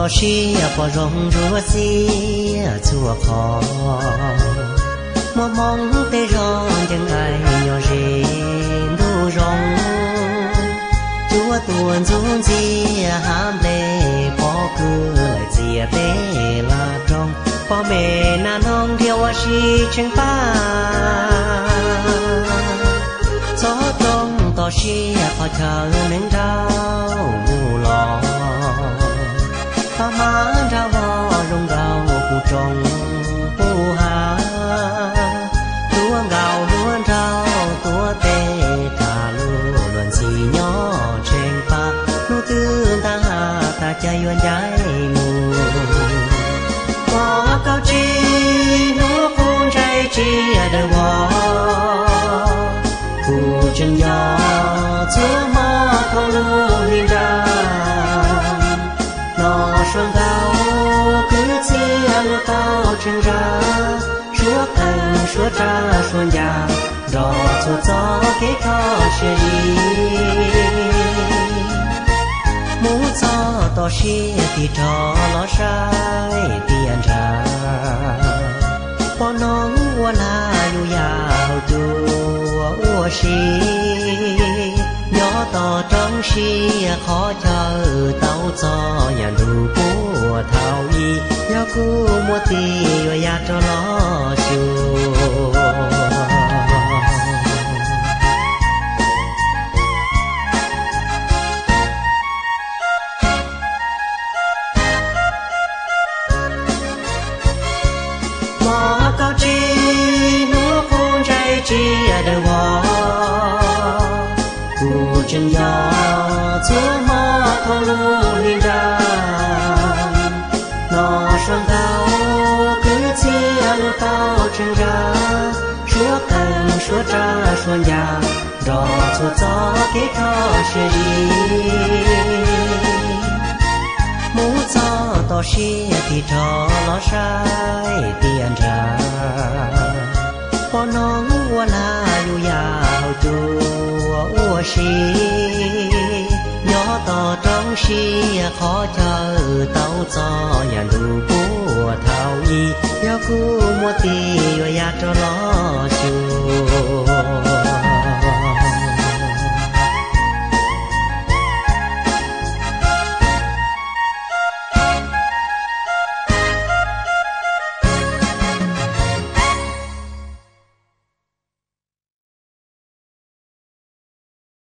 tỏ xia bỏ rong rùa xia chùa khó một mong tê rong chẳng ai nhỏ rê đu rong chúa tuôn dung gì ham lê bỏ cứ lại dìa tê là trong bỏ mẹ na nong theo hoa si chẳng pa gió trong tỏ xia khó chờ nâng rau mù lò phá má rau hò rong rau cụ trồng cụ hà tua gạo luôn rau tua tê thả lu luận xì nhỏ trên pha nu tư ta hà ta chạy yuan trái mù bỏ cao chi nu phun trái chi ở đời bỏ cụ chân gió chưa mơ không lu hình ra nó xuân cao cứ chia lu tao chân ra chúa cần chúa cha xuân già rõ chúa gió kế khó xe đi muốn gió tỏ xia thì trò lo sai tiền ra bỏ nón qua la yu yào chùa ua xì nhỏ tỏ trong xì khó chờ tao cho nhà đủ của thảo y nhớ cũ mua tì và ya cho nó chùa mò cao chi núa phun trái chi ở đời bỏ cụ chân gió chưa mò không lu hình ra nó xuân cao cứ chia lu tao chân ra chúa cần chúa cha xuân già rõ chúa gió kế khó xe đi muốn gió tỏ xia thì trò lo sai tiền ra bỏ nón qua la yu yào chùa ua xì nhỏ tỏ trong xì khó chờ tao cho nhà đủ của thảo y nhớ cũ mua tì và ya cho nó chùa